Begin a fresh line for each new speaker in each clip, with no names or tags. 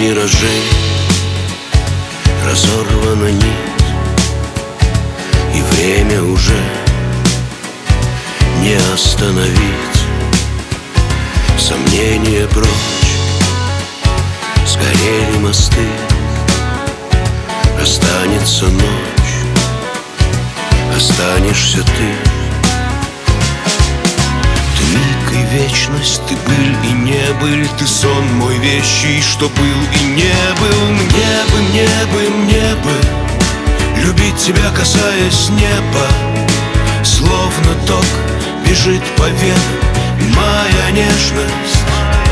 миражей разорвана нить, и время уже не остановить. Сомнения прочь, сгорели мосты, останется ночь, останешься ты. Ты миг и вечность, ты быль и не быль, ты сон мой вещий, что был и не был. Мне бы любить тебя, касаясь неба, словно ток бежит по венам моя нежность.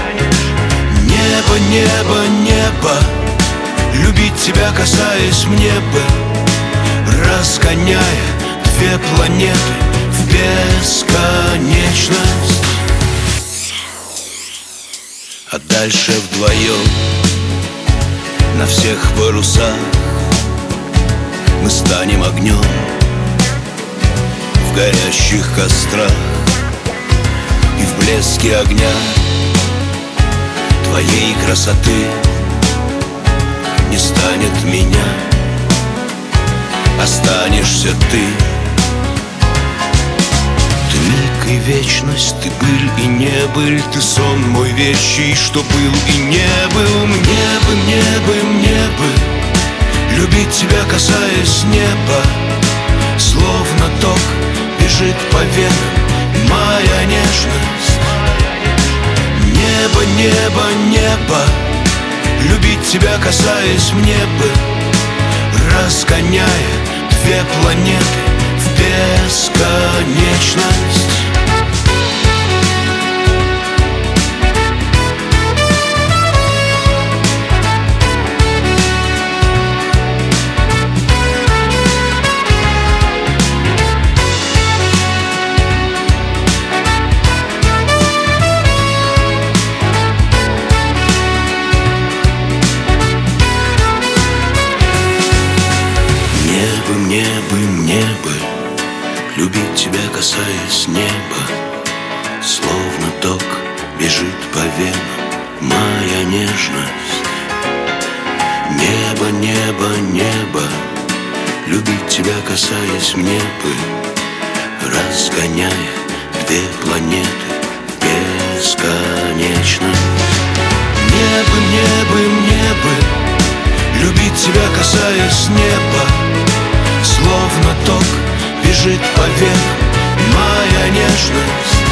Небо, любить тебя, касаясь мне бы, разгоняя две планеты в бесконечность. А дальше вдвоем на всех парусах мы станем огнем в горящих кострах, и в блеске огня твоей красоты не станет меня, останешься ты. Ты миг и вечность, ты быль и не быль, ты сон мой вещий, что был и не был. Мне бы любить тебя, касаясь неба, словно ток бежит по венам моя нежность. Небо, любить тебя, касаясь мне бы, разгоняя две планеты в бесконечность. Мне бы любить тебя, касаясь неба, словно ток бежит по венам моя нежность. Небо, любить тебя, касаясь мне бы, разгоняя две планеты в бесконечность. Мне бы любить тебя, касаясь неба, словно ток бежит по венам моя нежность.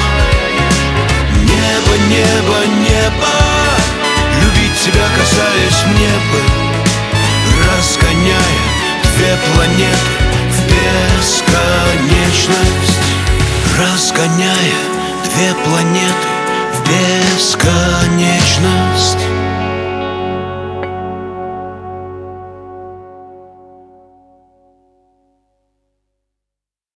Небо, любить тебя, касаясь мне бы, разгоняя две планеты в бесконечность. Разгоняя две планеты в бесконечность.